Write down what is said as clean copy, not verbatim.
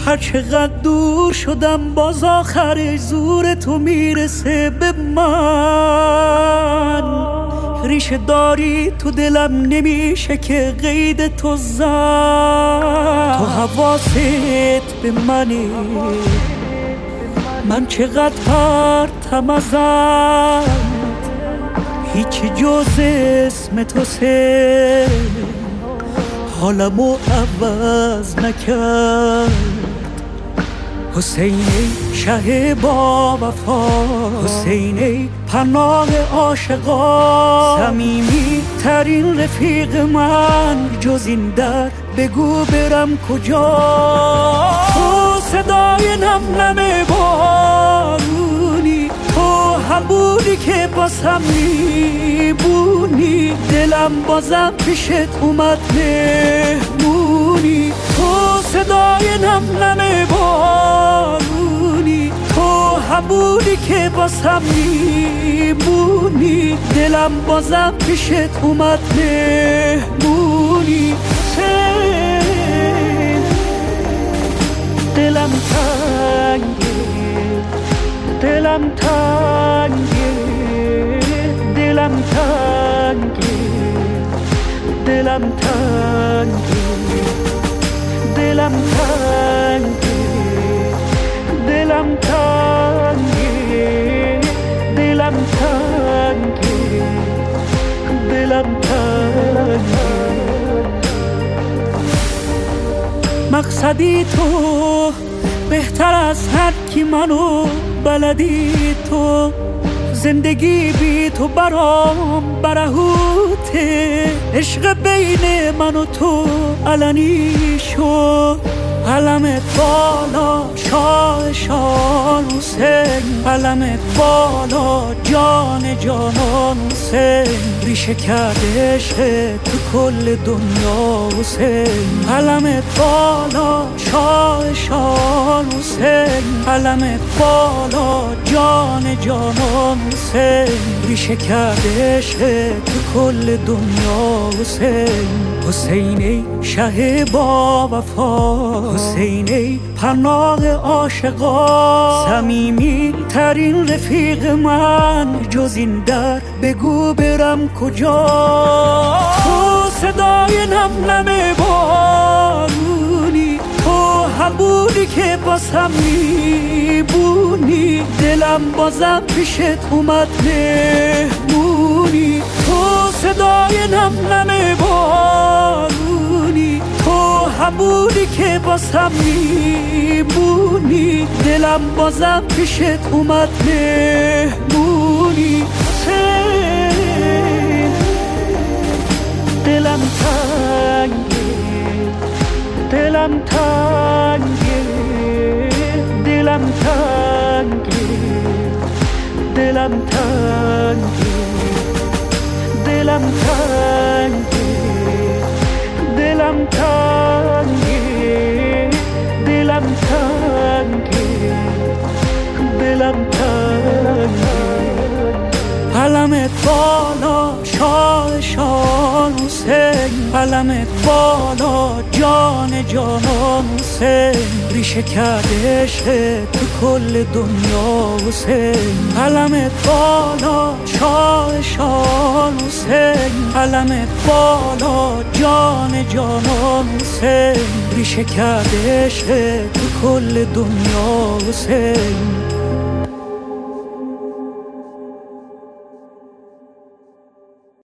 هر چقدر دور شدم باز آخر زور تو میرسه به من. ریشه داری تو دلم نمیشه که قید تو زد. تو حواست به منه، من چقدر پرتم ازت، هیچی جز اسم تو سه حالمو عوض نکرد. حسین ای شه با وفا، حسین ای پناه عاشقا، صمیمی ترین رفیق من، جز این در بگو برم کجا. تو صدای نم نم بارونی، تو هم بودی که باسم میبونی، دلم بازم پیشت اومد مهمونی. تو صدای نم نم بارونی، تو هم بودی که باسم میبونی، دلم بازم پیشت اومد مهمونی. دلم تنگه، دلم تنگه، دلم تنگه، دلم تنگه، دلم تنگه، دلم تنگه، دلم تنگه، دلم تنگه. مقصدی تو بهتر از هر کی منو بلدی تو، زندگی بی تو برام برهوته. عشق بین من و تو علنی شد، علمت بالا شاه شان حسین، علمت بالا جان جانان حسین، ریشه کرده عشق تو کل دنیا حسین. علمت بالا شاه شان حسین، علمت بالا جان جانان حسین، ریشه کرده عشق تو کل دنیا حسین. حسین ای شه با وفا، حسین ای پناه عاشقا، صمیمی ترین رفیق من، جز این در بگو برم کجا. تو صدای نم نم بارونی، تو هم بودی که باسم میبونی، دلم بازم پیشت اومد مهمونی. تو صدای نم نم بارونی، تو هم بودی که باسم میبونی، دلم بازم پیشت اومد مهمونی. دلم تنگه، دلم تنگه، دلم تنگه، دلم تنگه، دلم تنگه، دلم تنگه، دلم تنگه، دلم تنگه. علمت بالا شاه شان حسین، علمت بالا جان جانان حسین، ریشه کرده عشق تو کل دنیا حسین. علمت بالا شاه شان حسین، علمت بالا جان جانان حسین، ریشه کرده عشق تو کل دنیا حسین.